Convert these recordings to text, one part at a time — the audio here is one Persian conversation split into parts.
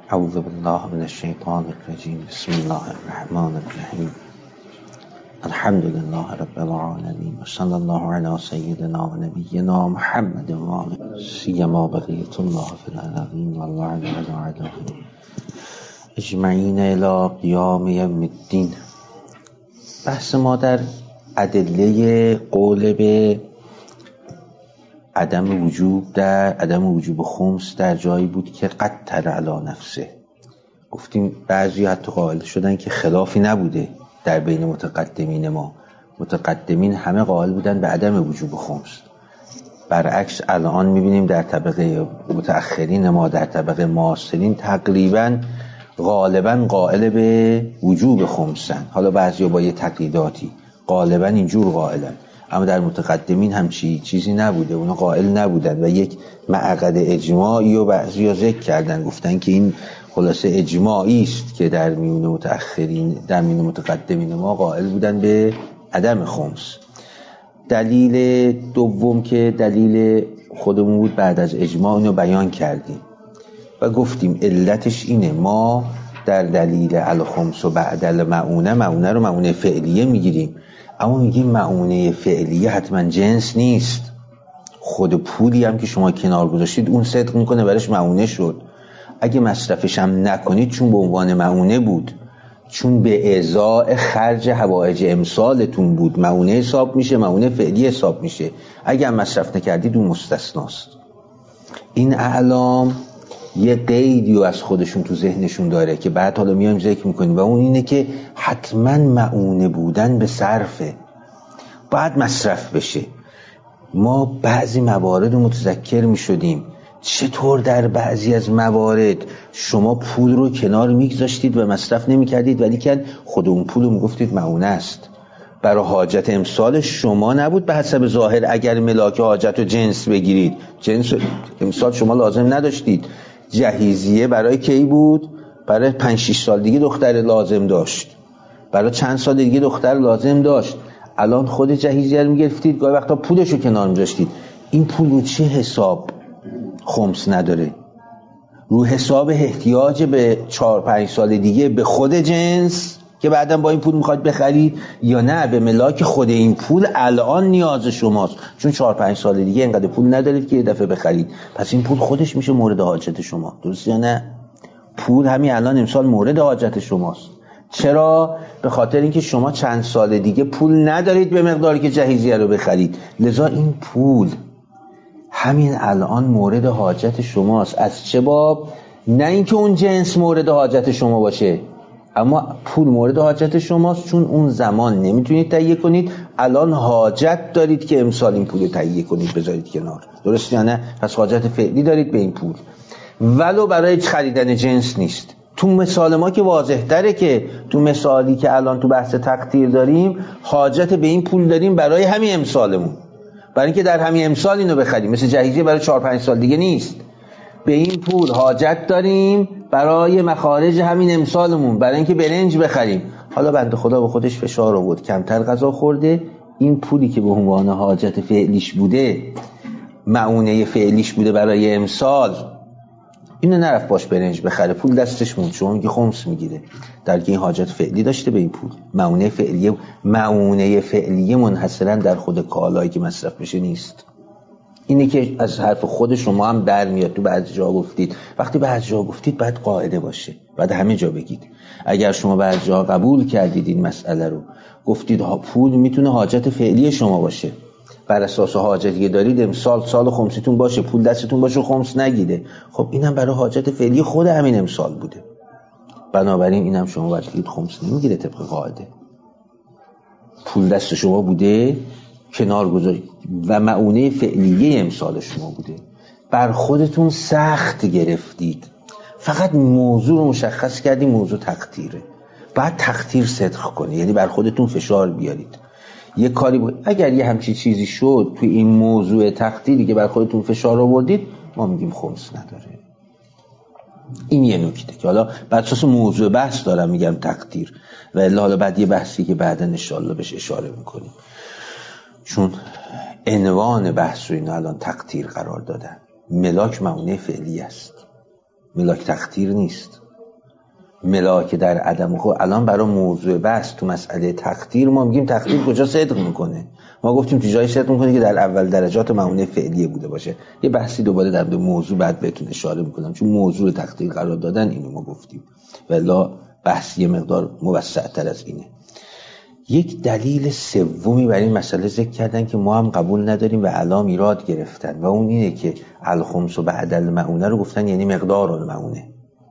اعوذ بالله من الشیطان الرجیم. بسم الله الرحمن الرحیم. الحمد لله رب العالمین و صلی الله علی سیدنا و نبینا محمد و آله سیما بقیت الله فی الارضین و الله علی علیه اجمعین الی قیام یوم الدین. بحث ما در ادله قول به عدم وجوب خمس در جایی بود که قطر علی نفسه. گفتیم بعضی حتی قائل شدن که خلافی نبوده در بین متقدمین ما. متقدمین همه قائل بودن به عدم وجوب خمس. برعکس الان میبینیم در طبقه متأخرین ما، در طبقه معاصرین تقریبا غالبا قائل به وجوب خمسن. حالا بعضیا با یه تقییداتی غالبا اینجور قائلن، اما در متقدمین هم چیزی نبوده، اونا قائل نبودن و یک معقد اجماعی و بعضیا ذکر کردن، گفتن که این خلاصه اجماعی است که در میون متأخرین، در میون متقدمین ما قائل بودن به عدم خمس. دلیل دوم که دلیل خودمون بود، بعد از اجماع اینو بیان کردیم و گفتیم علتش اینه، ما در دلیل الخمس و بعد المعونه رو معونه فعلیه میگیریم، اما میگیم معونه فعلیه حتما جنس نیست. خود پولی هم که شما کنار گذاشتید اون صدق میکنه برش معونه شد. اگه مصرفش هم نکنید چون به عنوان معونه بود، چون به ازاء خرج حوائج امسالتون بود، معونه حساب میشه، معونه فعلی حساب میشه. اگه هم مصرف نکردید اون مستثناست. این اعلام یه قیدی از خودشون تو ذهنشون داره که بعد حالا میایم ذکر میکنیم و اون اینه که حتما معونه بودن به صرفه، باید مصرف بشه. ما بعضی موارد رو متذکر میشدیم، چطور در بعضی از موارد شما پول رو کنار میگذاشتید و مصرف نمیکردید ولی که خود اون پول رو میگفتید معونه است، برای حاجت امسال شما نبود به حسب ظاهر. اگر ملاک حاجت و جنس بگیرید، جنس امسال شما لازم نداشتید، جهیزیه برای کی بود؟ برای 5-6 سال دیگه دختر لازم داشت، برای چند سال دیگه دختر لازم داشت. الان خود جهیزیه رو میگرفتید، گاهی وقتا پولش رو کنار میذاشتید. این پول رو چه حساب خمس نداره؟ رو حساب احتیاج به 4-5 سال دیگه به خود جنس که بعداً با این پول میخواید بخرید، یا نه به ملاک خود این پول الان نیاز شماست، چون 4-5 سال دیگه اینقدر پول ندارید که یه دفعه بخرید، پس این پول خودش میشه مورد حاجت شما، درست یا نه؟ پول همین الان امسال مورد حاجت شماست. چرا؟ به خاطر اینکه شما چند سال دیگه پول ندارید به مقداری که جهیزیه رو بخرید، لذا این پول همین الان مورد حاجت شماست. از چه باب؟ نه اینکه اون جنس مورد حاجت شما باشه، اما پول مورد حاجت شماست چون اون زمان نمیتونید تهیه کنید، الان حاجت دارید که امسال این پول رو تهیه کنید بذارید کنار، درست یا نه؟ پس حاجت فعلی دارید به این پول، ولو برای خریدن جنس نیست. تو مثال ما که واضح تره، که تو مثالی که الان تو بحث تقدیر داریم حاجت به این پول داریم برای همین امسالمون، برای اینکه در همین امسال اینو بخریم، مثل جهیزیه برای 4-5 سال دیگه نیست. به این پول حاجت داریم برای مخارج همین امسالمون، برای اینکه برنج بخریم. حالا بنده خدا به خودش فشار آورد، کمتر غذا خورده، این پولی که به عنوان حاجت فعلیش بوده، معونه فعلیش بوده برای امسال، اینو نرفت باش برنج بخره، پول دستش موند، شما میگه خمس میگیره، در که این حاجت فعلی داشته به این پول. معونه فعلیه منحصرا در خود کالایی که مصرف بشه نیست. اینه که از حرف خود شما هم در میاد. تو بعضی جا گفتید، وقتی بعضی جا گفتید باید قاعده باشه، باید همه جا بگید. اگر شما بعضی جا قبول کردید این مسئله رو، گفتید پول میتونه حاجت فعلی شما باشه، بر اساس حاجتی که دارید امسال سال خمستون باشه، پول دستتون باشه، خمس نگیره، خب اینم برای حاجت فعلی خود همین امسال بوده، بنابراین اینم شما باید بگید خمس نمیگیره طبق قاعده. پول دست شما بوده، کنار گذارید و معونه فعلیه امسال شما بوده، بر خودتون سخت گرفتید، فقط موضوع رو مشخص کردید، موضوع تقدیره، بعد تقدیر صدق کنید، یعنی بر خودتون فشار بیارید. یه کاری اگر یه همچی چیزی شد توی این موضوع تقدیری که بر خودتون فشار آوردید، ما میگیم خمس نداره. این یه نکته که حالا بر اساس موضوع بحث دارم میگم تقدیر، و الا حالا بعد یه بحثی که بعداً ان شاءالله بهش اشاره میکنیم، چون عنوان بحث رو اینا الان تقدیر قرار دادن. ملاک معونه فعلی است، ملاک تقدیر نیست. ملاک در عدم خود. الان برای موضوع بحث تو مسئله تقدیر ما میگیم تقدیر کجا صدق میکنه؟ ما گفتیم تو جایی صدق میکنه که در اول درجات معونه فعلیه بوده باشه. یه بحثی دوباره در موضوع بعد بهتون اشاره میکنم، چون موضوع تقدیر قرار دادن اینو ما گفتیم، ولی بحث یه مقدار موسع‌تر از اینه. یک دلیل سومی برای این مسئله ذکر کردن که ما هم قبول نداریم و علام ایراد گرفتن و اون اینه که الخمس و بعد المعونه رو گفتن یعنی مقدار المعونه،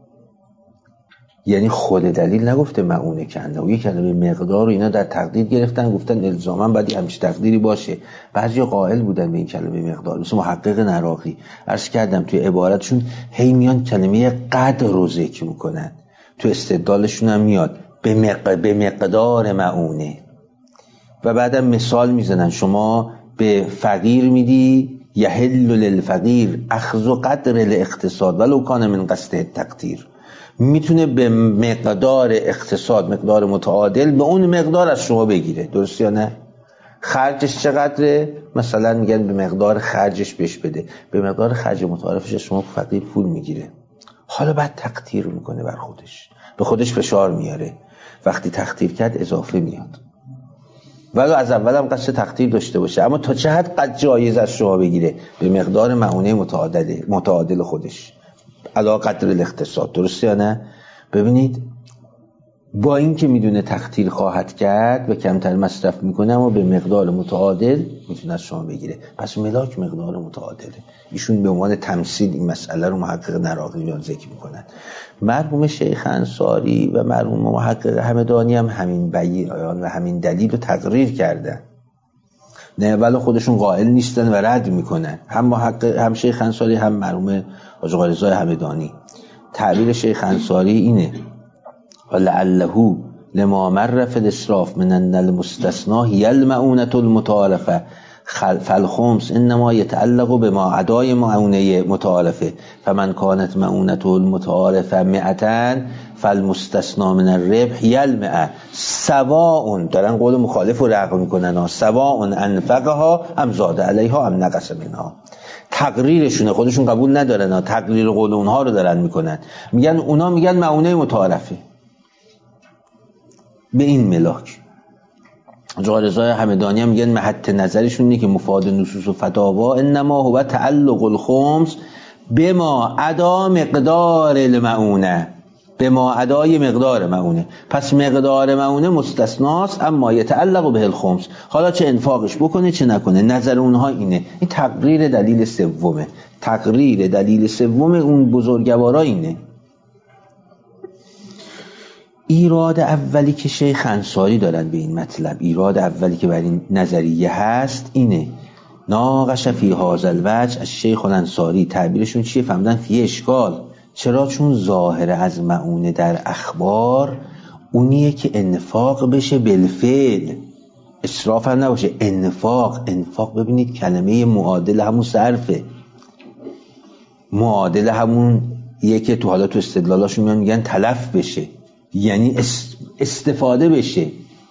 یعنی خود دلیل نگفته معونه کنده و یک کلمه مقدار رو اینا در تقدیر گرفتن، گفتن الزاما باید همچین تقدیری باشه. بعضی قائل بودن به این کلمه مقدار، مثل محقق نراقی عرض کردم توی عبارتشون هی میان کلمه قدر رو ذکر میکنن، تو استدلالشون هم میاد به مقدار معونه و بعدم مثال میزنن شما به فقیر میدی یحل للفقیر اخذ قدر الاقتصاد ولو کان من قصد تقدیر، میتونه به مقدار اقتصاد، مقدار متعادل به اون مقدار از شما بگیره، درست یا نه؟ خرجش چقدره؟ مثلا میگن به مقدار خرجش بهش بده، به مقدار خرج متعارفش از شما فقیر پول میگیره. حالا بعد تقدیر میکنه بر خودش، به خودش فشار میاره، وقتی تقدیر کرد اضافه میاد، ولی از اول هم قصد تقدیر داشته باشه، اما تا چه حد قد جایز از شما بگیره؟ به مقدار معونه متعادل خودش علا قدر الاقتصاد، درسته یا نه؟ ببینید با این که میدونه تقدیر خواهد کرد و کمتر مصرف میکنه اما به مقدار متعادل میتونه از شما بگیره، پس ملاک مقدار متعادله. ایشون به عنوان تمثیل این مسئله رو محقق نراقی ذکر میکنن. مرحوم شیخ انصاری و مرحوم محقق همدانی هم همین بیان و همین دلیل رو تقریر کردن، نه ولی خودشون قائل نیستن و رد میکنن، هم محقق هم شیخ انصاری هم مرحوم حاج آقا رضا همدانی. تعبیر شیخ انصاری اینه ولعله لما مر فی الاسراف من ان المستثنا هی المعونه المتعارفه فالخمس انما يتعلق بما عدای معونه متعارفه فمن كانت معونه المتعارفه 100 فالمستثنا من الربح یلمع سواء، دارن قول مخالف رو رقم میکنن، سواء انفقها ام زاد علیها ام نقص منها. تقریرشونه، خودشون قبول ندارن، تقریر قول اونها رو دارن میکنن، میگن اونا میگن معونه متعارفه به این ملاک. حاج آقا رضا همدانی هم میگن محط نظرشون اینه که مفاد نصوص و فتاوا انما هو تعلق الخمس بما عدا مقدار المعونه، بما عدای مقدار معونه، پس مقدار معونه مستثناست اما یتعلق به الخمس، حالا چه انفاقش بکنه چه نکنه، نظر اونها اینه. این تقریر دلیل سومه، تقریر دلیل سوم اون بزرگوارا اینه. ایراد اولی که شیخ انصاری دارن به این مطلب، ایراد اولی که بر این نظریه هست اینه ناقش فی هذا الوجه از شیخ الانصاری. تعبیرشون چیه؟ فهمدن فی اشکال. چرا؟ چون ظاهر از معونه در اخبار اونیه که انفاق بشه بالفعل، اسراف هم نباشه. انفاق ببینید کلمه معادل همون صرفه، معادل همون یه که تو حالا تو استدلالاشون میگن تلف بشه، یعنی استفاده بشه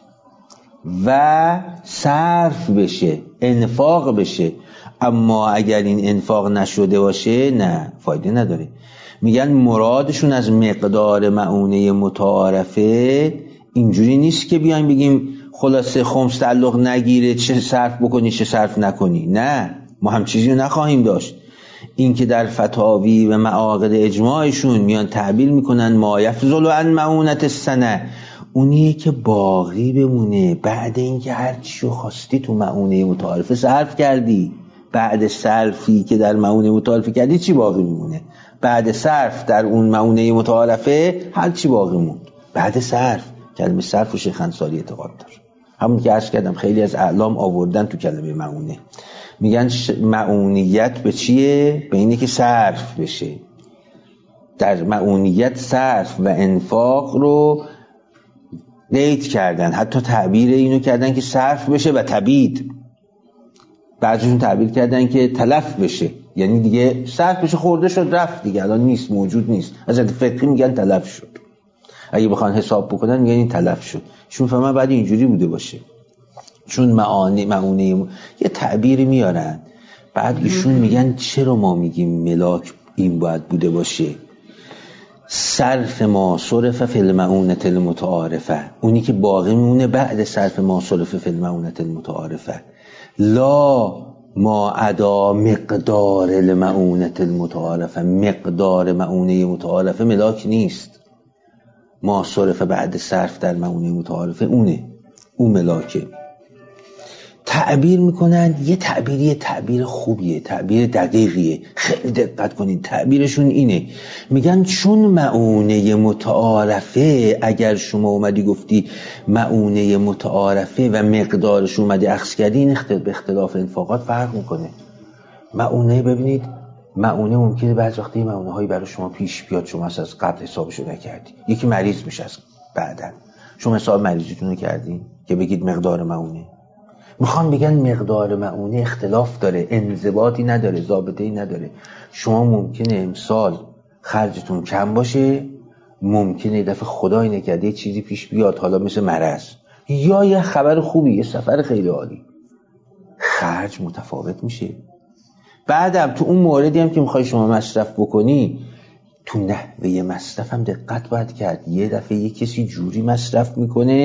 و صرف بشه، انفاق بشه. اما اگر این انفاق نشده باشه نه، فایده نداره. میگن مرادشون از مقدار معونه متعارفه اینجوری نیست که بیایم بگیم خلاصه خمس تعلق نگیره چه صرف بکنی چه صرف نکنی، نه، ما هم چیزی رو نخواهیم داشت. این که در فتاوی و معاقد اجماعشون میان تعبیر میکنن ما یفضل عن معونت السنه، اونیه که باقی بمونه بعد اینکه هر چیو خواستی تو معونه متعارفه صرف کردی، بعد صرفی که در معونه متعارفه کردی چی باقی میمونه؟ بعد صرف در اون معونه متعارفه هر چی باقی موند بعد صرف. کلمه صرف و شیخ انصاری اعتقاد داره، همون که عرض کردم خیلی از اعلام آوردن تو کلمه معونه. میگن معونیت به چیه؟ به اینه که صرف بشه. در معونیت صرف و انفاق رو قید کردن، حتی تعبیر اینو کردن که صرف بشه و تبید. بعضیشون تعبیر کردن که تلف بشه، یعنی دیگه صرف بشه، خورده شد رفت دیگه، الان نیست، موجود نیست. از فقهی میگن تلف شد. اگه بخوان حساب بکنن میگن این تلف شد. چون فهمن بعد اینجوری بوده باشه، چون معونه یه تعبیری میارن، بعد ایشون میگن چرا ما میگیم ملاک این باید بوده باشه؟ صرف ما صرف فی المعونة المتعارفه، اونی که باقی میمونه بعد صرف ما صرف فی المعونة المتعارفه، لا ما عدا مقدار المعونة المتعارفه. مقدار معونه متعارفه ملاک نیست، ما صرف بعد صرف در معونه متعارفه اون ملاکه. تعبیر میکنن، یه تعبیر خوبیه، تعبیر دقیقیه، خیلی دقت کنید. تعبیرشون اینه، میگن چون معونه متعارفه، اگر شما اومدی گفتی معونه متعارفه و مقدارش اومدی اخذ کردی، این به اختلاف انفاقات فرق میکنه. معونه، ببینید معونه ممکنه بعضی وقتا معونه هایی برای شما پیش بیاد، شما از قبل حسابشو نکردی، یکی مریض میشه از بعدن، شما حساب مریضیتون رو کردین که بگید مقدار معونه. میخوان بگن مقدار معونه اختلاف داره، انضباطی نداره، ضابطه‌ای نداره. شما ممکنه امسال خرجتون کم باشه، ممکنه دفعه خدای نکرده چیزی پیش بیاد، حالا مثل مرض یا یه خبر خوبی، یه سفر خیلی عالی، خرج متفاوت میشه. بعدم تو اون موردی هم که میخوای شما مصرف بکنی، تو نحوه مصرف هم دقت باید کرد. یه دفعه یه کسی جوری مصرف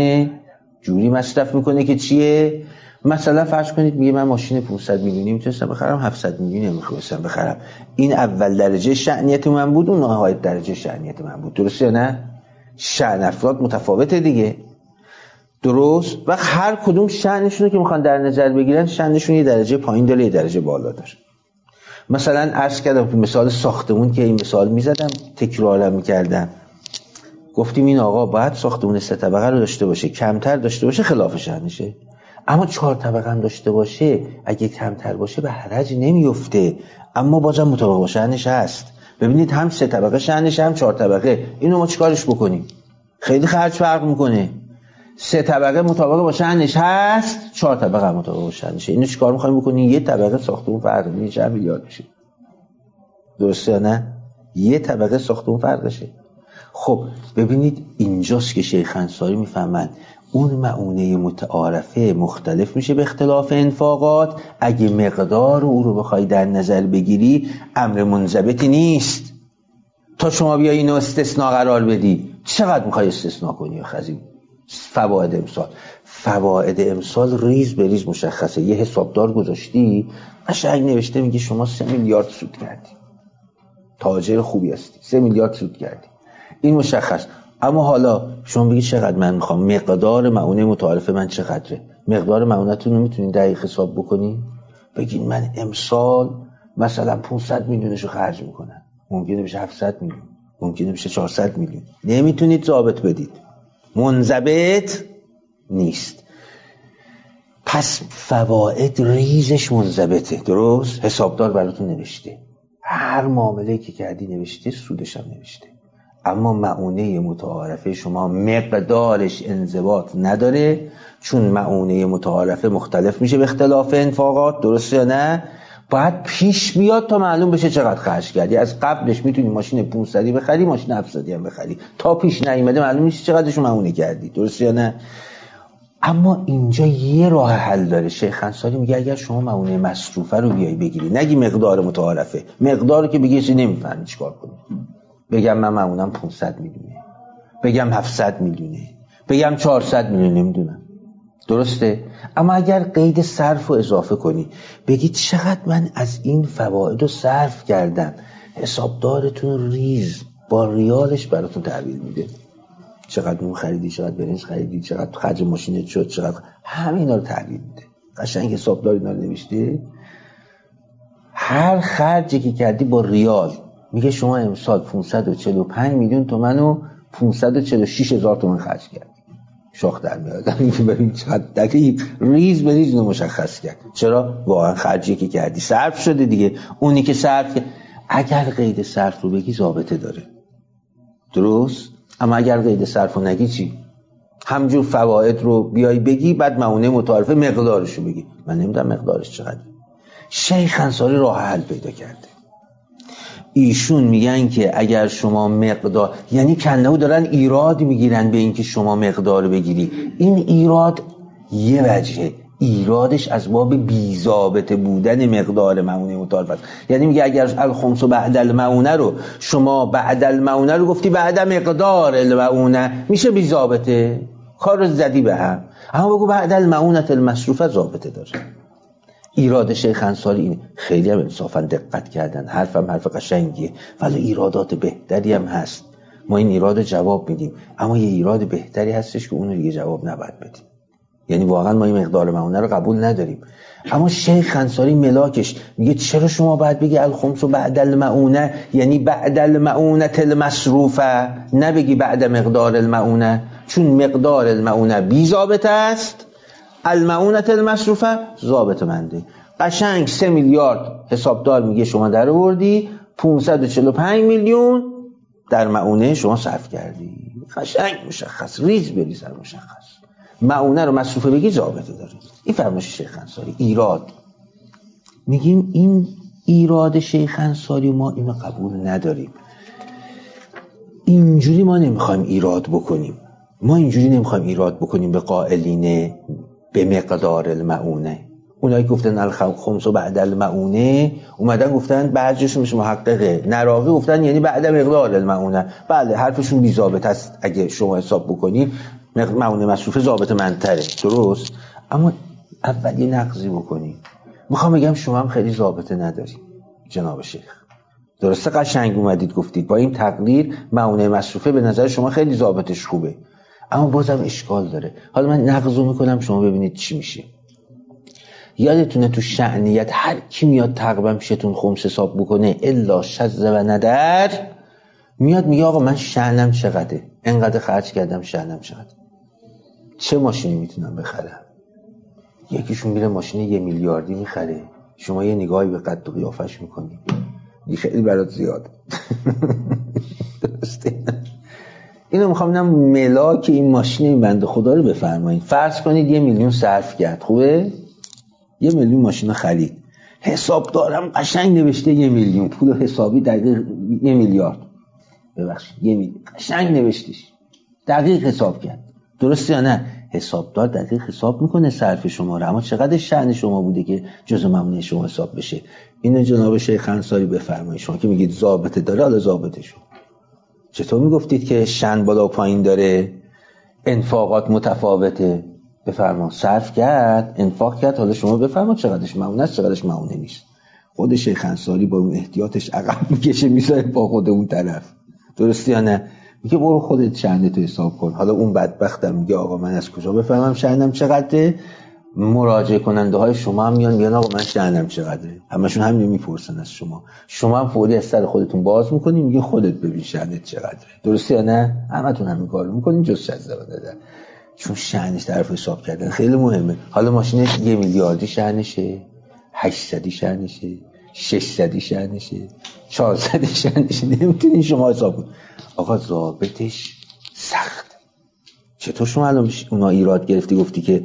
میکنه که چیه؟ مثلا فرض کنید میگه من ماشین 500 میلیونی میتونستم بخرم، 700 میلیونی نمیخواستم بخرم. این اول درجه شأنیت من بود، اون نهایت درجه شأنیت من بود. درسته یا نه؟ شأن افراد متفاوته دیگه، درست؟ و هر کدوم شأنشون رو که میخوان در نظر بگیرن، شأنشون یه درجه پایین داره، یه درجه بالا داره. مثلا عرض کردم تو مثال ساختمون که این مثال میزدم، تکرارم میکردم، گفتیم این آقا باید ساختمون 3 طبقه رو داشته باشه، کمتر داشته باشه خلاف شأنشه. اما 4 طبقه هم داشته باشه، اگه کمتر باشه به حرج نمیفته، اما بازم مطابق با شأنش هست. ببینید هم 3 طبقه شأنش، هم 4 طبقه. اینو ما چیکارش بکنیم؟ خیلی خرج فرق میکنه. 3 طبقه مطابق با شأنش هست، 4 طبقه هم مطابق با شأنشه. اینو چیکار می‌خوایم بکنیم؟ یه طبقه ساختمون فرق میشه، چند میلیارد میشه. درسته یا نه؟ یه طبقه ساختمون فرقشه. خب ببینید اینجاست که شیخ انصاری میفهمن اون معونه متعارفه مختلف میشه به اختلاف انفاقات. اگه مقدار او رو بخوای در نظر بگیری، امر منضبطی نیست تا شما بیای اینو استثناء قرار بدی. چقدر میخوای استثناء کنی؟ خزین فواید امسال ریز به ریز مشخصه. یه حسابدار گذاشتی، قشنگ نوشته، میگه شما 3 میلیارد سود کردی، تاجر خوبی هستی، 3 میلیارد سود کردی، این مشخص. اما حالا شما بگید چقدر من میخوام، مقدار معونه متعارفه من چقدره؟ مقدار معونتون رو میتونین دقیق حساب بکنین؟ بگید من امسال مثلا 500 میلیونشو خرج میکنم، ممکنه بشه 700 میلیون، ممکنه بشه 400 میلیون. نمیتونید ضابط بدید، منضبط نیست. پس فواید ریزش منضبطه، درست؟ حسابدار براتون نوشته، هر معامله‌ای که کردی نوشته، سودش هم نوشته. اما معونه متعارفه شما مقدارش انضباط نداره، چون معونه متعارفه مختلف میشه به اختلاف انفاقات. درسته یا نه؟ باید پیش بیاد تا معلوم بشه چقدر خرج کردی. از قبلش میتونی ماشین 500 بخری، ماشین 700 هم بخری، تا پیش نیومده معلوم نیست چقدرش معونه کردی. درسته یا نه؟ اما اینجا یه راه حل داره. شیخ انصاری میگه اگر شما معونه مصروفه رو بیای بگیری، نگی مقدار متعارفه، مقدار که بگی چی نمیفهمی چیکار کنی. بگم من معمونم 500 میلیونه، بگم 700 میلیونه، بگم 400 میلیونه، نمیدونم. درسته؟ اما اگر قید صرف رو اضافه کنی، بگی چقدر من از این فواید رو صرف کردم، حسابدارتون ریز با ریالش براتون تحویل میده. چقدر نون خریدی، چقدر برنج خریدی، چقدر خرج ماشینت شد، چقدر، همه اینا رو تحویل میده. قشنگ حسابدار اینا رو نوشته. هر خرجی که کردی با ریال، میگه شما امسال 545 میلیون تومان و 546 هزار تومان خرج کرد. شاخ در میاد. میگه ببین چقدر دقیق ریز به ریز مشخص کرد. چرا؟ واقعا خرجی که کردی صرف شده دیگه. اونی که صرف کرد، اگر قید صرف رو بگی ضابطه داره، درست؟ اما اگر قید صرف رو نگی چی؟ همجور فواید رو بیای بگی، بعد معونه متعارفه مقدارش رو بگی، من نمیدونم مقدارش چقدر. شیخ انصاری راه حل پیدا کرده. ایشون میگن که اگر شما مقدار، یعنی کنهو دارن ایراد میگیرن به این که شما مقدار بگیری. این ایراد یه وجهه، ایرادش از باب بی‌ضابطه بودن مقدار مؤونه متعارف است. یعنی میگه اگر الخمس بعد المؤونه رو شما بعد المؤونه رو گفتی بعد مقدار المؤونه، میشه بی‌ضابطه، کار رو زدی به هم. اما بگو بعد المؤونه المصروفه ضابطه داره. ایراد شیخ انصاری اینه. خیلی هم انصافا دقت کردن، حرفم حرف قشنگیه، ولی ایرادات بهتری هم هست. ما این ایراد جواب میدیم، اما یه ایراد بهتری هستش که اونو دیگه جواب نباید بدیم. یعنی واقعا ما این مقدار مؤونه رو قبول نداریم، اما شیخ انصاری ملاکش میگه چرا شما باید بگی الخمس بعد المؤونه، یعنی بعد المؤونه المصروفه، نبگی بعد مقدار المؤونه، چون مقدار المؤونه بی ضابطه است، المؤونه المصروفه ضابطه منده. قشنگ 3 میلیارد حسابدار میگه شما در آوردی، 545 میلیون در مؤونه شما صرف کردی. قشنگ مشخص، ریز بریز مشخص. مؤونه رو مصروفه بگی ضابطه داره. این فرمایش شیخ انصاری. ایراد میگیم این ایراد شیخ انصاری ما اینو قبول نداریم. اینجوری ما نمیخوایم ایراد بکنیم. ما اینجوری نمیخوایم ایراد بکنیم به قائلین به مقدار المؤونه. اونایی گفتن الخمس بعد المؤونه اومدن گفتن بعضیشون مثل محقق نراقی گفتن یعنی بعد مقدار المؤونه. بله حرفشون بی ضابطه است. اگه شما حساب بکنید مؤونه مصروفه ضابطه منتره، درست، اما اول یه نقضی بکنید. میخوام بگم شما هم خیلی ضابطه نداری جناب شیخ. درسته قشنگ اومدید گفتید با این تقدیر مؤونه مصروفه به نظر شما خیلی ضابطش خوبه، اما بازم اشکال داره. حالا من نقضو میکنم شما ببینید چی میشه. یادتونه تو شأنیت هر کی میاد تقریبا پیشتون خمس حساب بکنه الا شذ و ندر، میاد میگه آقا من شأنم چقدره، انقدر خرج کردم، شأنم چقدر، چه ماشینی میتونم بخرم. یکیشون میره ماشین 1 میلیاردی میخره، شما یه نگاهی به قد و قیافش میکنی این خیلی برات زیاد. درسته؟ اینو میخوام ببینم ملاک این ماشین این بنده خدا رو بفرمایید. فرض کنید 1 میلیون صرف کرد، خوبه؟ 1 میلیون ماشین خرید، حساب دارم قشنگ نوشته 1 میلیون، پول حسابی دقیق 1 میلیارد، ببخشید 1 میلیون قشنگ نوشتیش، دقیق حساب کرد، درسته یا نه؟ حسابدار دقیق حساب میکنه صرف شما رو، اما چقدر شأن شما بوده که جزء ممنوع شما حساب بشه. اینو جناب شیخ انصاری بفرمایید. شما که میگید ضابطه داره، حالا ضابطه شو چطور میگفتید که شأن بالا و پایین داره، انفاقات متفاوته؟ بفرما صرف کرد، انفاق کرد، حالا شما بفرما چقدرش ممنوع است چقدرش ممنوع نیست. خود شیخ انصاری با اون احتیاطش عقب میکشه میذاره با خود اون طرف، درسته یا نه؟ میگه برو خودت شأنتو حساب کن. حالا اون بدبختم میگه آقا من از کجا بفهمم شأنم چقدره؟ مراجعه کننده های شما هم میان آقا من شأنم چقدره، همشون همین میپرسن از شما. شما هم فوری از سر خودتون باز میکنین میگه خودت ببین شأنت چقدره، درسته یا نه؟ همتون همین کارو میکنین جز شذ و ندر، چون شأنش طرف حساب کردن خیلی مهمه. حالا ماشین 1 میلیاردی شأنشه، 800 شأنشه، 600 شأنشه، 400 شأنشه، نمیتونین شما حساب کنید. آقا ضابطش سخت. چطور شما الان اونا ایراد گرفتی گفتی که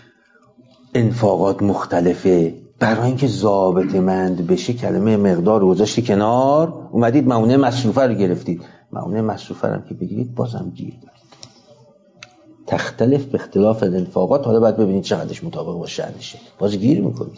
انفاقات مختلفه؟ برای اینکه ضابطه مند بشه کلمه مقدار رو گذاشتی کنار، اومدید مؤونه مصروفه رو گرفتید. مؤونه مصروفه رو که بگیرید بازم گیر دارید. تختلف به اختلاف الانفاقات، حالا باید ببینید چقدرش مطابق با شأنشه، باز گیر میکنید.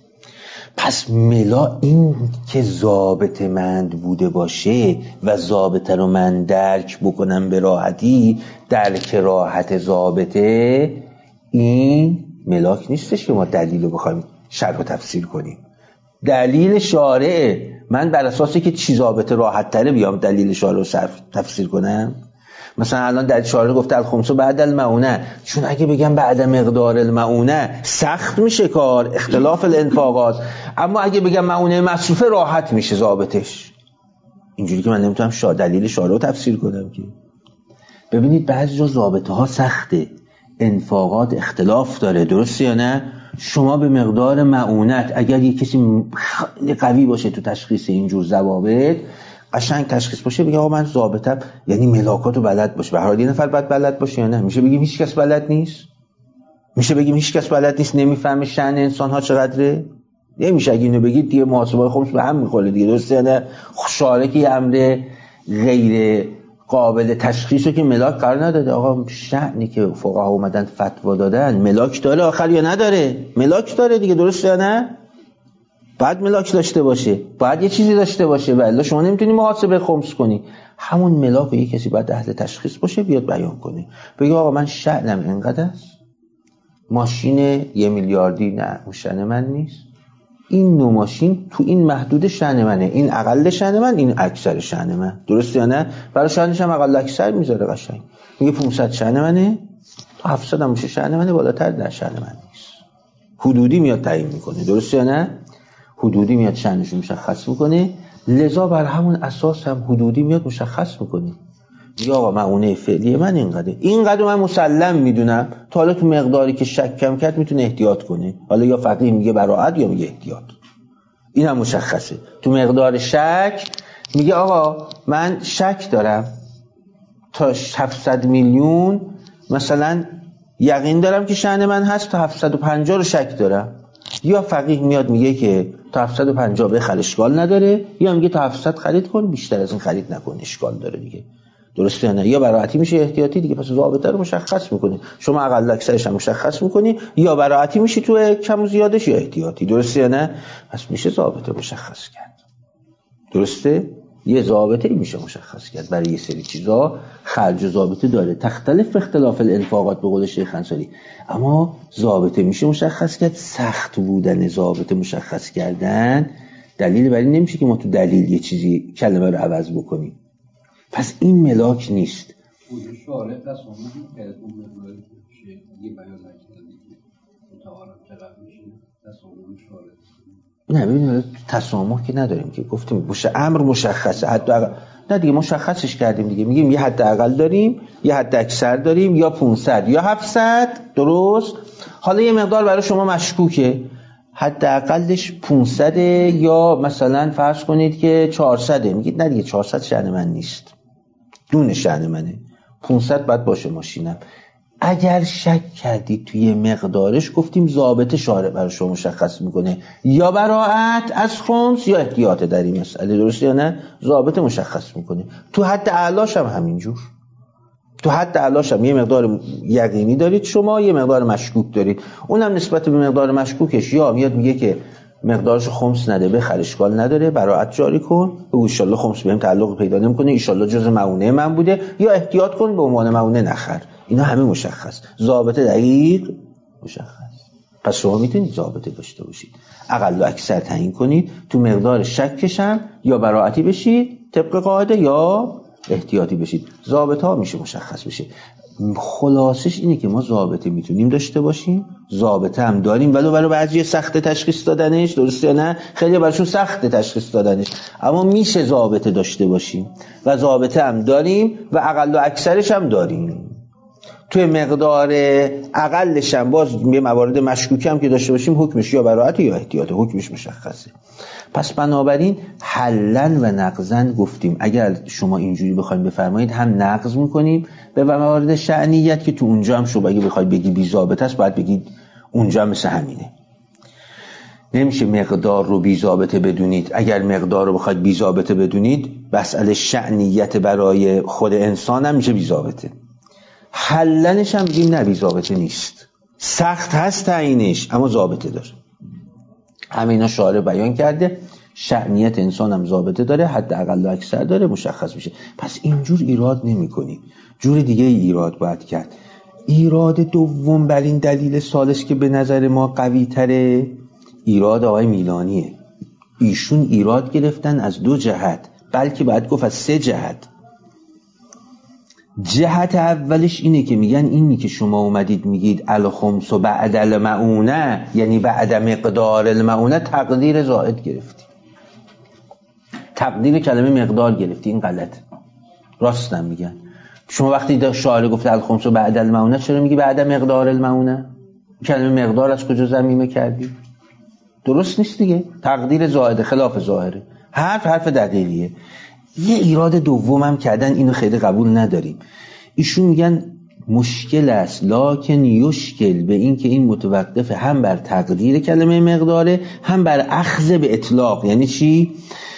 پس ملا این که ضابطه مند بوده باشه و ضابطه رو من درک بکنم به راحتی، درک راحت ضابطه، این ملاک نیستش که ما دلیل رو بخوایم شرح و تفسیر کنیم. دلیل شارعه. من بر اساسی که چی ضابطه راحت تره بیام دلیل شارع رو تفسیر کنم؟ مثلا الان در شارع گفته الخمس بعد المؤونه، چون اگه بگم بعد مقدار المؤونه سخت میشه کار، اختلاف الانفاقات، اما اگه بگم مؤونه مصروفه راحت میشه ضابطش. اینجوری که من نمیتونم دلیل شارع رو تفسیر کنم که. ببینید بعضی جا ضابطه ها سخته، انفاقات اختلاف داره، درسته یا نه؟ شما به مقدار مؤونت اگر یک کسی خیلی قوی باشه تو تشخیص اینجور ضوابط، قشنگ تشخیص باشه، بگه آقا من ضابطم یعنی ملاکاتو بلد باشه. به هر حال یه نفر باید بلد باشه یا نه؟ میشه بگیم هیچ کس بلد نیست؟ میشه بگیم هیچ کس بلد نیست، نمیفهمه شأن انسان ها چقدره؟ نمیشه. اگه اینو بگید دیگه محاسبه خودش به هم میخوره دیگه، درسته یا نه؟ شارع که امر غیر قابل تشخیصو که ملاک قرار نداده. آقا شأنی که فقها اومدن فتوا دادن ملاک داره آخر یا نداره؟ ملاک داره دیگه، درست یا نه؟ بعد ملاک داشته باشه، بعد یه چیزی داشته باشه، ولی شما نمیتونی محاسبه خمس کنی. همون ملاک رو یه کسی باید اهل تشخیص باشه بیاد بیان کنه، بگه آقا من شأنم اینقدر است، ماشین 1 میلیاردی نه اون شأن من نیست، این نوع ماشین تو این محدود شأن منه، این اقل شأن من، این اکثر شأن من، درست یا نه؟ برای شأنش هم اقل اکثر میذاره قشنگ، میگه 500 شأن منه، تا 700 هم میشه شأن منه، بالاتر در شأن من نیست. حدودی میاد تعیین میکنه، درست یا نه؟ حدودی میاد شأنشو مشخص میکنه، لذا بر همون اساس هم حدودی میاد مشخص میکنه. یا آقا مؤونه فعلی من اینقدر من مسلم میدونم، تا حالا تو مقداری که شک کم کرد میتونه احتیاط کنه. حالا یا فقیه میگه براعت یا میگه احتیاط، این هم مشخصه. تو مقدار شک میگه آقا من شک دارم تا 700 میلیون مثلا یقین دارم که شأن من هست، تا 750 رو شک دارم. یا فقیه میاد میگه که تا 750 بخر اشکال نداره، یا میگه تا 700 خرید کن، بیشتر از این خرید نکن اشکال داره دیگه، درسته نه؟ یا براعتی میشه احتیاطی دیگه. پس ضابطه رو مشخص میکنی، شما اقل اکثرش هم مشخص میکنی، یا براعتی میشی تو کم و زیادش یا احتیاطی، درسته نه؟ پس میشه ضابطه مشخص کرد، درسته؟ یه ضابطه میشه مشخص کرد. برای یه سری چیزا خرج و ضابطه داره، تختلف اختلاف الانفاقات به قول شیخ انصاری، اما ضابطه میشه مشخص کرد. سخت بودن ضابطه مشخص کردن دلیل بر این نمیشه که ما تو دلیل یه چیزی کلمه رو عوض بکنیم. پس این ملاک نیست. شارع تصامیم که اون مقداری که یه بیان نکردن دیگه متعارف چقدر میشه تصامیم شارع. نه ببینید تسامح که نداریم که، گفتیم امر مشخصه، حد اقل نه دیگه مشخصش کردیم دیگه، میگیم یه حد اقل داریم، یه حد اکثر داریم، یا 500 یا 700، درست؟ حالا یه مقدار برای شما مشکوکه، حد اقلش 500 یا مثلا فرض کنید که 400، میگید نه دیگه 400 شأن من نیست، دون شأن منه، 500 باید باشه ماشینم. اگر شک کردید توی مقدارش، گفتیم ضابطه شارع برای شما مشخص میکنه، یا براعت از خمس یا احتیاط در این مسئله، درسته یا نه؟ ضابطه مشخص میکنه. تو حد اعلاش هم همینجور، تو حد اعلاش هم یه مقدار یقینی دارید شما، یه مقدار مشکوک دارید، اونم نسبت به مقدار مشکوکش یا میاد میگه که مقدارش خمس نده بخر اشکال نداره، براعت جاری کن، بگو ان شاءالله خمس بهم تعلق پیدا نمیکنه، ان شاءالله جزء مؤونه من بوده، یا احتیاط کن به عنوان مؤونه نخر. اینا همه مشخص، ضابطه دقیق مشخص. پس شما میتونید ضابطه داشته باشید، اقل و اکثر تعیین کنید، تو مقدار شکش هم یا براعتی بشید طبق قاعده یا احتیاطی بشید، ضابطه ها میشه مشخص بشه. خلاصش اینه که ما ضابطه میتونیم داشته باشیم، ضابطه هم داریم، ولو برای بعضی سخت تشخیص دادنش، درسته نه؟ خیلی براشون سخت تشخیص دادنش، اما میشه ضابطه داشته باشیم و ضابطه هم داریم و اقل و اکثرش هم داریم. توی مقدار اقلش هم باز یه موارد مشکوک هم که داشته باشیم، حکمش یا براعت یا احتیاط، حکمش مشخصه. پس بنابراین حلن و نقضن گفتیم اگر شما اینجوری بخواید بفرمایید، هم نقض میکنیم به موارد شأنیت که تو اونجا هم شما اگه بخواید بگی بی ضابطه است، باید بگید اونجا هم مثل همینه. نمیشه مقدار رو بی ضابطه بدونید. اگر مقدار رو بخواید بی ضابطه بدونید، مسئله شأنیت برای خود انسان هم میشه بی ضابطه. حلنش هم بگیم نه بی ضابطه نیست، سخت هست تعیینش اما ضابطه داره. همینا شارع بیان کرده، شأنیت انسان هم ضابطه داره، حد اقل و اکثر داره، مشخص میشه. پس اینجور ایراد نمی کنیم، جور دیگه ایراد باید کرد. ایراد دوم بر این دلیل ثالث که به نظر ما قوی تره، ایراد آقای میلانیه. ایشون ایراد گرفتن از 2 جهت، بلکه باید گفت از 3 جهت. جهت اولش اینه که میگن اینی که شما اومدید میگید الخمس و بعد المعونه، یعنی بعد مقدار المعونه، تقدیر زائد گرفتی، تقدیر کلمه مقدار گرفتی، این غلط. راستم میگن. شما وقتی شاعر گفته الخمس و بعد المعونه، چرا میگی بعد مقدار المعونه؟ کلمه مقدار از کجا ضمیمه کردی؟ درست نیست دیگه، تقدیر زائد، خلاف ظاهره، حرف دقیقیه. یه ایراد دوم هم کردن، اینو خیلی قبول نداریم. ایشون میگن مشکل است، لکن یشکل به این که این متوقف هم بر تقدیر کلمه مقداره، هم بر اخذ به اطلاق. یعنی چی؟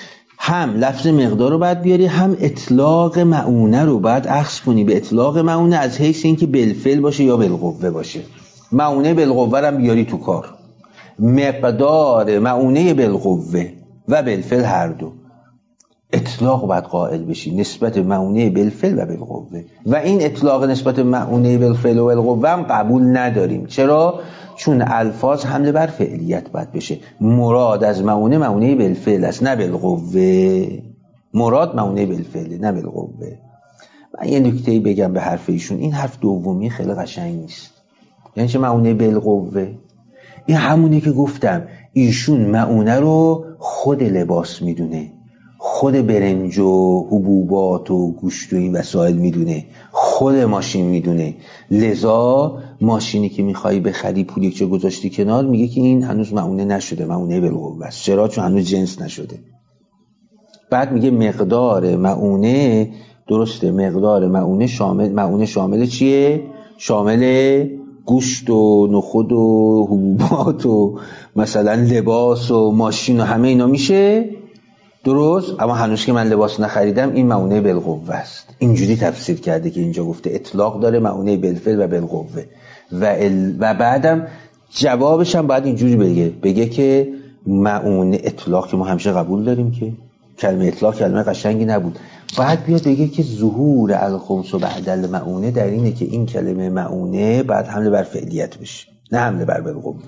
هم لفظ مقدار رو باید بیاری، هم اطلاق مؤونه رو باید اخذ کنی به اطلاق مؤونه از حیث اینکه بالفعل باشه یا بالقوه باشه. مؤونه بالقوه رو هم بیاری تو کار، مقدار مؤونه بالقوه و بالفعل هر دو اطلاق باید قائل بشی نسبت مؤونه بالفعل و بالقوه، و این اطلاق نسبت مؤونه بالفعل و بالقوه هم قبول نداریم. چرا؟ چون الفاظ حمله بر فعلیت باید بشه. مراد از مؤونه مؤونه بالفعل است نه بالقوه. مراد مؤونه بالفعل نه بالقوه. من یه نکته بگم به حرف ایشون، این حرف دومی خیلی قشنگ نیست. یعنی چه مؤونه بالقوه؟ این همونی که گفتم ایشون مؤونه رو خود لباس میدونه، خود برنج و حبوبات و گوشت و این وسایل میدونه، خود ماشین میدونه. لذا ماشینی که میخوای بخری پولی که گذاشتی کنار میگه که این هنوز مؤونه نشده، مؤونه بالقوه است. چرا؟ چون هنوز جنس نشده. بعد میگه مقدار مؤونه، درسته، مقدار مؤونه شامل چیه؟ شامل گوشت و نخود و حبوبات و مثلا لباس و ماشین و همه اینا میشه، درست. اما هنوز که من لباس نخریدم، این مؤونه بالقوه است. اینجوری تفسیر کرده که اینجا گفته اطلاق داره مؤونه بالفعل و بالقوه و بعدم جوابش هم باید اینجوری بگه که مؤونه اطلاق که ما همیشه قبول داریم که کلمه اطلاق کلمه قشنگی نبود، بعد بیاد بگه که ظهور الخمس و بعد المؤونه در اینه که این کلمه مؤونه بعد حمله بر فعلیت بشه نه حمله بر بالقوه.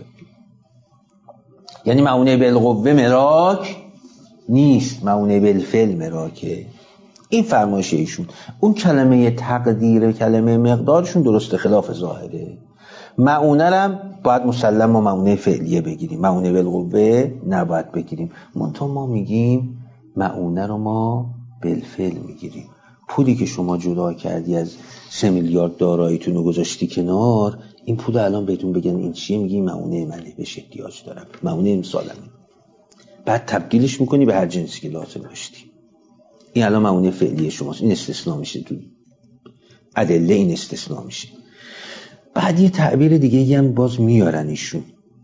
یعنی مؤونه بالقوه مراک نیست، مؤونه بالفعل مراکه. این فرمایش ایشون. اون کلمه تقدیر کلمه مقدارشون درست خلاف ظاهره. مؤونه هم باید مسلم و مؤونه فعلیه بگیریم، مؤونه بالقوه نباید بگیریم. منتها ما میگیم مؤونه رو ما بالفعل میگیریم. پولی که شما جدا کردی از 3 میلیارد داراییتون رو گذاشتی کنار، این پول الان بهتون بگن این چیه، میگی مؤونه منه، بهش احتیاج دارم، مؤونه امسالمه. بعد تبدیلش میکنی به هر جنسی که لازم داشتی. این الان مؤونه فعلی شماست، این استثناء میشه تو ادله، این استثناء میشه. بعد یه تعبیر دیگه هم باز میارن ایشون.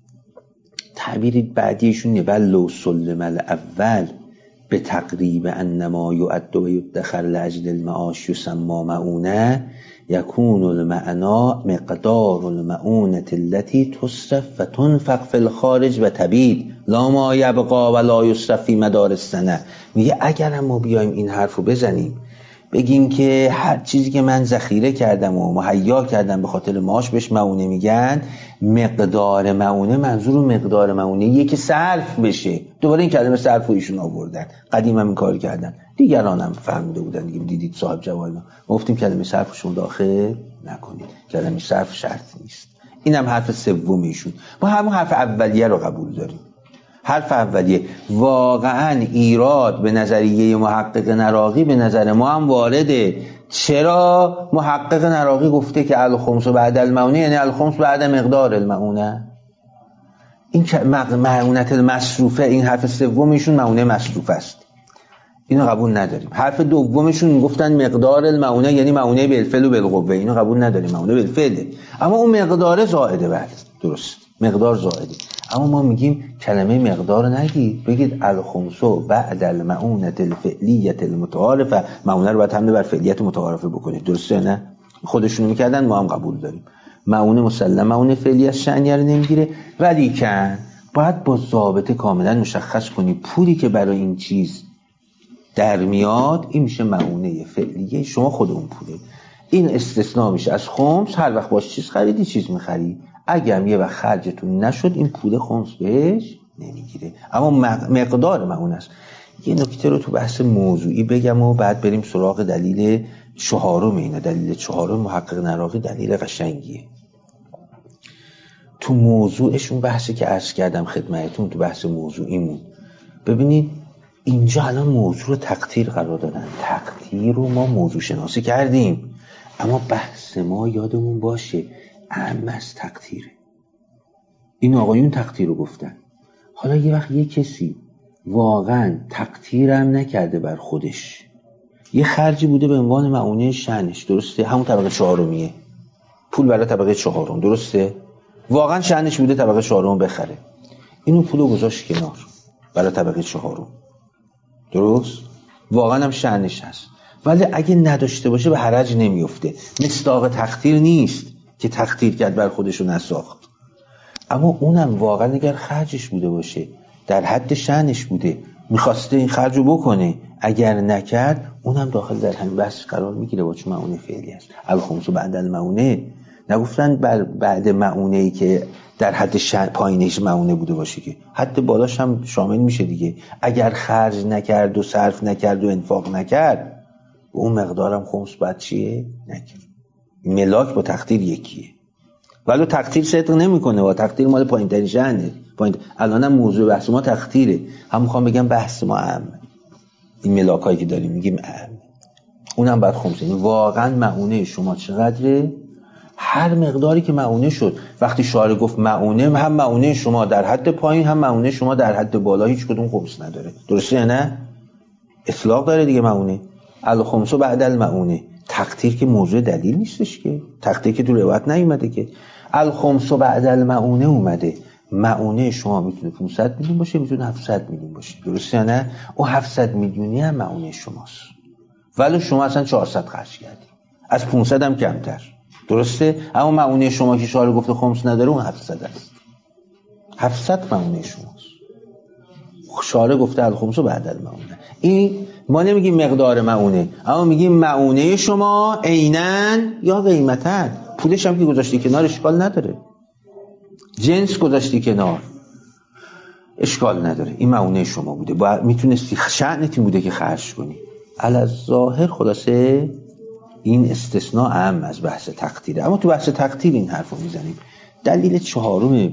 تعبیر بعدیشون بل لو سلم الاول به تقریب انما یعد و یدخر لاجل المعاش یسمى مؤونه یکون المعنا مقدار المؤونه التي تصرف و تنفق فی الخارج و تبید لا ما یبقى و لا یصرف فی مدار السنه. میگه اگر ما بیایم این حرف رو بزنیم بگیم که هر چیزی که من ذخیره کردم و مهیا کردم به خاطر معاش بهش مؤونه میگن، مقدار مؤونه منظور مقدار مؤونه یه که صرف بشه. دوباره این کلمه صرف رو ایشون آوردن، قدیم هم این کار کردن، دیگران هم فهمیده بودن دیگه. دیدید صاحب جواینا گفتیم کلمه صرف شما داخل نکنید، کلمه صرف شرط نیست. این هم حرف سوم ایشون. ما همون حرف اولیه رو قبول داریم. حرف اولیه واقعا ایراد به نظریه محقق نراقی به نظر ما هم وارده. چرا؟ محقق نراقی گفته که الخمس بعد المؤونه یعنی الخمس بعد مقدار المؤونه. این مؤونت المصروفه، این حرف سومشون مؤونه مصروفه است، اینو قبول نداریم. حرف دومشون گفتن مقدار المؤونه یعنی مؤونه بالفعل و بالقوه، اینو قبول نداریم، مؤونه بالفعله. اما اون مقدار زائده، بعد درست مقدار زائده. اما ما میگیم کلمه مقدار نگید، بگید الخمس بعد المؤونه الفعلیه المتعارفه. مؤونه رو باید حمله بر فعلیت متعارفه بکنید، درسته نه؟ خودشون میکردن، ما هم قبول داریم. مؤونه مسلم مؤونه فعلی از شأنیه رو نمیگیره، ولی کن باید با ضابطه کاملا مشخص کنی پولی که برای این چیز در میاد این میشه مؤونه فعلیه شما، خود اون پوله. این استثناء میشه از خمس. هر وقت باش چیز خریدی چیز میخری، اگر یه وقت خرجتون نشد این پول خمس بهش نمیگیره، اما مقدار مؤونه است. یه نکته رو تو بحث موضوعی بگم و بعد بریم سراغ دلیل چهارم. اینا دلیل چهارم محقق نراقی دلیل قشنگیه. تو موضوعشون بحثی که عرض کردم خدمتتون، تو بحث موضوعیمون ببینید اینجا الان موضوع رو تقدیر قرار دادن. تقدیر رو ما موضوع شناسی کردیم، اما بحث ما یادمون باشه اهم از تقدیره. این آقایون تقدیر رو گفتن. حالا یه وقت یه کسی واقعا تقدیرم نکرده بر خودش، یه خرجی بوده به عنوان مؤونه شأنش، درسته؟ همون طبقه چهارمیه، پول برای طبقه چهارم، درسته؟ واقعا شأنش بوده طبقه چهارم بخره، اینو پولو گذاشت کنار برای طبقه چهارم، درست؟ واقعا هم شأنش هست، ولی اگه نداشته باشه به حرج نمیفته. مصداق تقدیر نیست که تقدیر کرد بر خودشو نساخت، اما اونم واقعا اگر خرجش بوده باشه، در حد شأنش بوده، میخواسته این خرجو بکنه، اگر نکرد اونم داخل در همین بحث قرار میگیره با چون معونه فعلی است. الخمس بعد المعونه، نگفتن بعد معونه‌ای که در حد پایینش معونه بوده باشه، که حد بالاش هم شامل میشه دیگه. اگر خرج نکرد و صرف نکرد و انفاق نکرد، اون مقدارم خمس بعد چیه؟ نکرد. ملاک با تقدیر یکیه، ولی تقدیر صدق نمیکنه و تقدیر مال پایین ترین شأنه. الانم موضوع بحث ما تقدیره، هم میخوام بگم بحث ما اهم، این ملاکایی که داریم میگیم اهم، اونم بعد خمس. یعنی واقعا معونه شما چقدره؟ هر مقداری که معونه شد. وقتی شارع گفت معونه، هم معونه شما در حد پایین هم معونه شما در حد بالا هیچ کدوم خمس نداره، درسته یا نه؟ اطلاق داره دیگه معونه. الخمس بعد المعونه، تقدیر که موضوع دلیل نیستش که، تقدیر که تو روایت نیومده که. الخمس بعد المعونه اومده، معونه شما میتونه 500 میلیون باشه، میتونه 700 میلیون باشه، درسته یا نه؟ او 700 میلیونی هم معونه شماست، ولی شما اصلا 400 خرج کردی، از 500 هم کمتر، درسته؟ اما معونه شما که شارع گفته خمس نداره، اون 700 است. 700 معونه شماست، شارع گفته الخمس بعد المعونه. این ما نمیگیم مقدار معونه، اما میگیم معونه شما عیناً یا قیمتاً. پولش هم که گذاشتی کنار اشکال نداره، جنس گذاشتی کنار اشکال نداره، این معونه شما بوده، میتونستی شأنت بوده که خرج کنی. الظاهر خلاصه این استثناء اهم از بحث تقدیره، اما تو بحث تقدیر این حرفو میزنیم. دلیل چهارم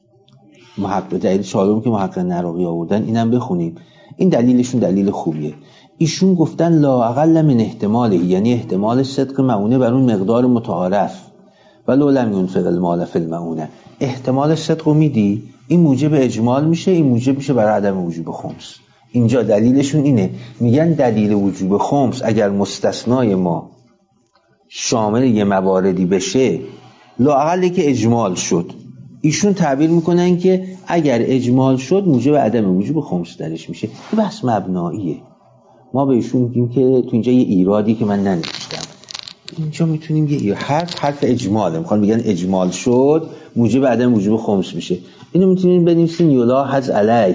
که محقق نراقی آوردن، اینم بخونیم، این دلیلشون دلیل خوبیه. ایشون گفتن لا اقل من احتماله، یعنی احتمال صدق معونه بر اون مقدار متعارف، ولو لم ينفق المال فی المعونه. احتمال صدق رو میدی، این موجب اجمال میشه، این موجب میشه برای عدم وجوب خمس. اینجا دلیلشون اینه، میگن دلیل وجوب خمس اگر مستثنای ما شامل یه مواردی بشه، لااقل که اجمال شد، ایشون تعبیر میکنن که اگر اجمال شد موجب عدم وجوب خمس درش میشه. این بحث مبناییه. ما به ایشون میگیم که تو اینجا یه ایرادی که من ننوشتم، اینجا میتونیم یه حرف اجماله، میخوان بگن اجمال شد موجب عدم وجوب خمس میشه. اینو میتونیم بنویسیم یلاحظ علیه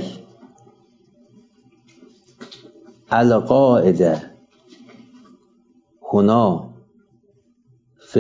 القاعده هنا فی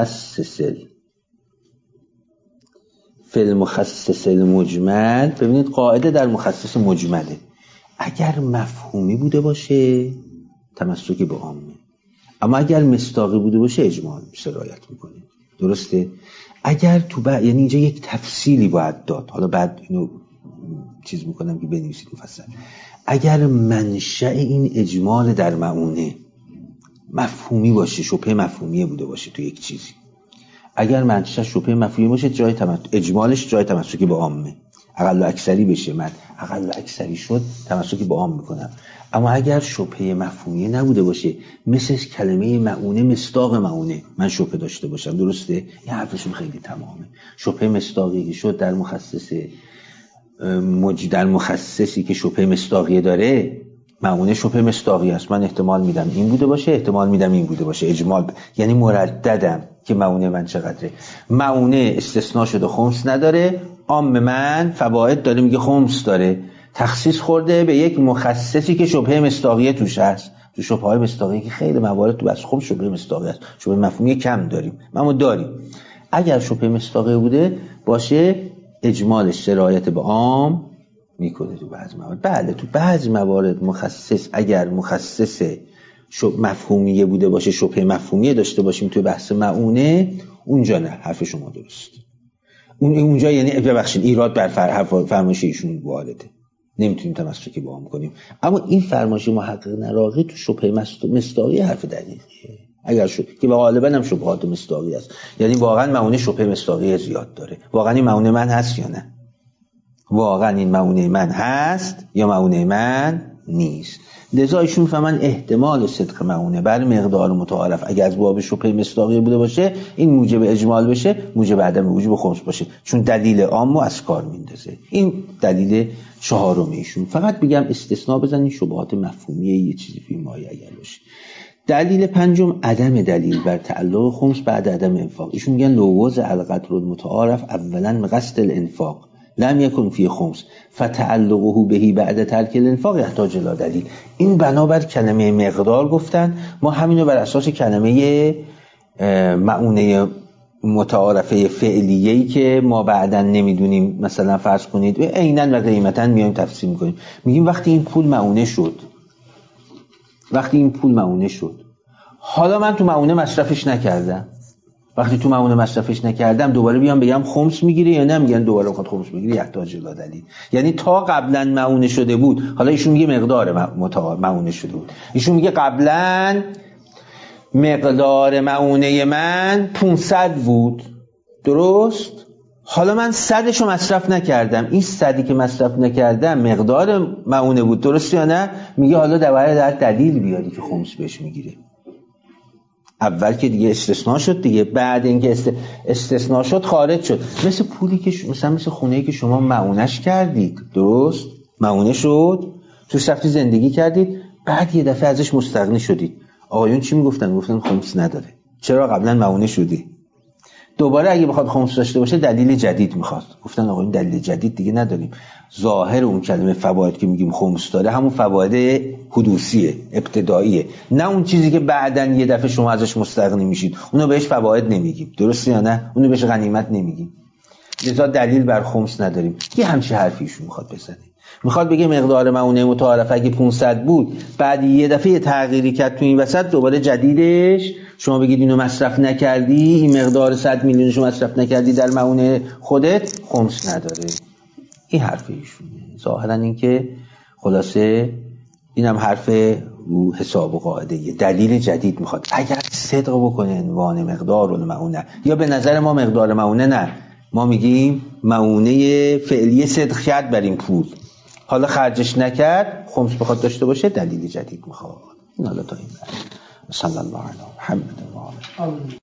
المخصص المجمل. ببینید قاعده در مخصص مجمله، اگر مفهومی بوده باشه تمسکی به عامه، اما اگر مصداقی بوده باشه اجمال سرایت میکنه، درسته؟ اگر تو یعنی اینجا یک تفصیلی باید داد، حالا بعد اینو چیز میکنم که بنویسید مفصل. اگر منشأ این اجمال در معونه مفهومی باشه، شبهه مفهومیه بوده باشه تو یک چیزی، اگر منشأ شبهه مفهومی باشه اجمالش جای تمسکی به عامه، اقل و اکثری بشه، من اقل و اکثری شد تمسکی به عام میکنم. اما اگر شبهه مفهومی نبوده باشه، مثل کلمه معونه مصداق معونه من شبهه داشته باشم، درسته؟ این حرفشون خیلی تمامه. شبهه مصداقی شد در مخصصی که شبهه مصداقی داره، معونه شبهه مصداقی است، من احتمال میدم این بوده باشه، احتمال میدم این بوده باشه، اجمال یعنی مرددم که معونه من چقدره. معونه استثناء شده خمس نداره، عام من فواید داره میگه خمس داره، تخصیص خورده به یک مخصصی که شبهه مصداقیه توش هست. تو شبهه‌های مصداقی که خیلی موارد تو بس خمس شبهه مصداقی هست، شبهه مفهومی کم داریم اما داریم. اگر شبهه مصداقی بوده باشه اجمالش سرایت به عام میکنه تو بعضی موارد. بله تو بعضی موارد مخصص، اگر مخصص مفهومیه بوده باشه، شبهه مفهومیه داشته باشیم تو بحث معونه، اونجا نه، حرف شما درست. اونجا یعنی ببخشید ایراد بر فرمایش ایشون وارده، نمیتونیم تمسکی با هم کنیم. اما این فرمایش محقق نراقی تو شبهه مصداقی حرف دقیقیه، اگر شد که غالبا هم شبهات مصداقی است، یعنی واقعا معونه شبهه مصداقی زیاد داره. واقعا این معونه من هست یا نه؟ واقعا این معونه من هست یا معونه من نیست؟ لذا ایشون فهمن احتمال صدق معونه بر مقدار متعارف اگر از باب شبهه مصداقیه بوده باشه این موجب اجمال بشه، موجب عدم وجوب خمس باشه، چون دلیل عامو از کار میندازه. این دلیل چهارم ایشون. فقط بگم استثناء بزنین شبهات مفهومیه یه چیزی فی مایه اگر باشه. دلیل پنجم عدم دلیل بر تعلق خمس بعد عدم انفاق. ایشون میگن لوز القدر المتعارف اولا قصد الانفاق لم یکن فی خمس فتعلقه بهی بعد ترک الانفاق یحتاج الی دلیل. این بنابر کلمه مقدار گفتن، ما همینو بر اساس کلمه معونه متعارفه فعلیه‌ای که ما بعداً نمیدونیم، مثلا فرض کنید عیناً و قیمتاً میایم تفسیر میکنیم، میگیم وقتی این پول معونه شد، حالا من تو معونه مصرفش نکردم، وقتی تو معونه مصرفش نکردم دوباره بیام بگم خمس میگیره یا نه؟ میگن دوباره بخواد خمس بگیره یحتاج الی دلیل. یعنی تا قبلا معونه شده بود، حالا ایشون میگه مقدار معونه شده بود، ایشون میگه قبلا مقدار معونه من 500 بود، درست؟ حالا من 100 رو مصرف نکردم، این 100 که مصرف نکردم مقدار معونه بود، درست یا نه؟ میگه حالا دوباره در دلیل بیاری که خمس بهش میگیره. اول که دیگه استثناء شد دیگه، بعد اینکه استثناء شد خارج شد. مثل پولی که مثل خونه‌ای که شما معونش کردید، درست؟ معونه شد، توش رفتی زندگی کردید، بعد یه دفعه ازش مستغنی شدید. آقایون چی میگفتن؟ گفتن خمس نداره. چرا؟ قبلا معونه شدی. دوباره اگه بخواد خمس داشته باشه دلیل جدید میخواد. گفتن آقایون دلیل جدید دیگه نداریم. ظاهر اون کلمه فواید که میگیم خمس داره همون فواید حدوثیه، ابتداییه، نه اون چیزی که بعدن یه دفعه شما ازش مستغنی میشید. اونو بهش فواید نمیگیم، درسته یا نه؟ اونو بهش غنیمت نمیگیم. لذا دلیل بر خمس نداریم. یه همچین حرفیشون میخواد بزنه. میخواد بگه مقدار معونه متعارف اگه 500 بود، بعد یه دفعه تغییری کرد تو این وسط، دوباره جدیدش شما بگید اینو مصرف نکردی، این مقدار 100 میلیونشو مصرف نکردی در معونه خودت، خمس نداره. این حرف ایشونه. ظاهرا این که خلاصه اینم حرف رو حساب و قاعده، دلیل جدید میخواد. اگر صدق بکنه عنوان مقدار و معونه، یا به نظر ما مقدار معونه نه، ما میگیم معونه فعلی صدق کرد بر این پول، حالا خرجش نکرد، خمس بخواد داشته باشه دلیل جدید میخواد. این حالا تا این صلی الله علیه محمد و آله.